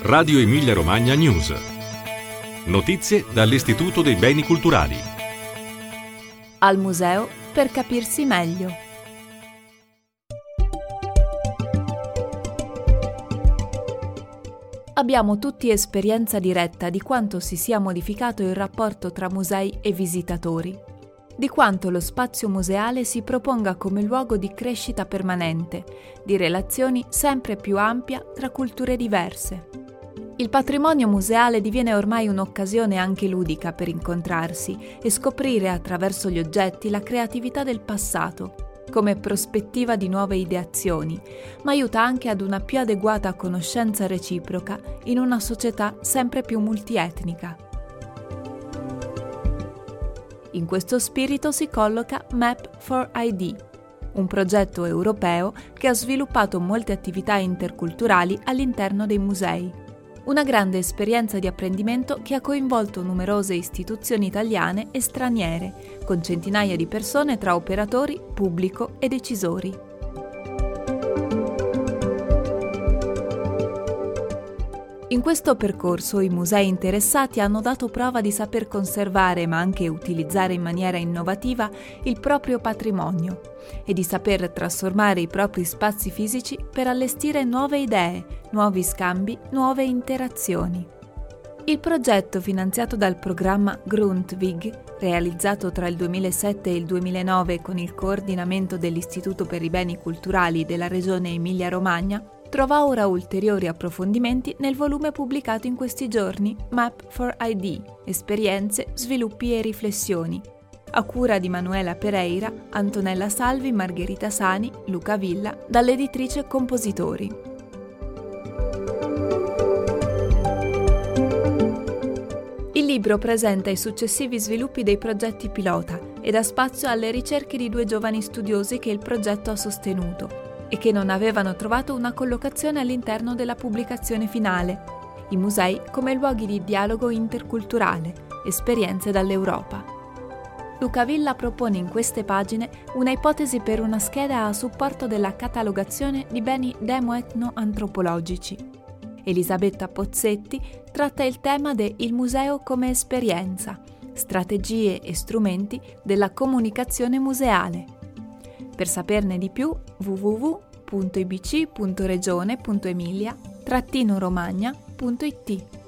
Radio Emilia Romagna News. Notizie dall'Istituto dei Beni Culturali. Al museo per capirsi meglio. Abbiamo tutti esperienza diretta di quanto si sia modificato il rapporto tra musei e visitatori, di quanto lo spazio museale si proponga come luogo di crescita permanente, di relazioni sempre più ampia tra culture diverse. Il patrimonio museale diviene ormai un'occasione anche ludica per incontrarsi e scoprire attraverso gli oggetti la creatività del passato, come prospettiva di nuove ideazioni, ma aiuta anche ad una più adeguata conoscenza reciproca in una società sempre più multietnica. In questo spirito si colloca Map4ID, un progetto europeo che ha sviluppato molte attività interculturali all'interno dei musei. Una grande esperienza di apprendimento che ha coinvolto numerose istituzioni italiane e straniere, con centinaia di persone tra operatori, pubblico e decisori. In questo percorso i musei interessati hanno dato prova di saper conservare, ma anche utilizzare in maniera innovativa, il proprio patrimonio e di saper trasformare i propri spazi fisici per allestire nuove idee, nuovi scambi, nuove interazioni. Il progetto, finanziato dal programma Grundtvig, realizzato tra il 2007 e il 2009 con il coordinamento dell'Istituto per i Beni Culturali della Regione Emilia-Romagna, trova ora ulteriori approfondimenti nel volume pubblicato in questi giorni, Map4ID, Esperienze, Sviluppi e Riflessioni, a cura di Manuela Pereira, Antonella Salvi, Margherita Sani, Luca Villa, dall'editrice Compositori. Il libro presenta i successivi sviluppi dei progetti pilota e dà spazio alle ricerche di due giovani studiosi che il progetto ha sostenuto e che non avevano trovato una collocazione all'interno della pubblicazione finale, i musei come luoghi di dialogo interculturale, esperienze dall'Europa. Luca Villa propone in queste pagine una ipotesi per una scheda a supporto della catalogazione di beni demo-etno-antropologici. Elisabetta Pozzetti tratta il tema de Il museo come esperienza, strategie e strumenti della comunicazione museale. Per saperne di più, www.ibc.regione.emilia-romagna.it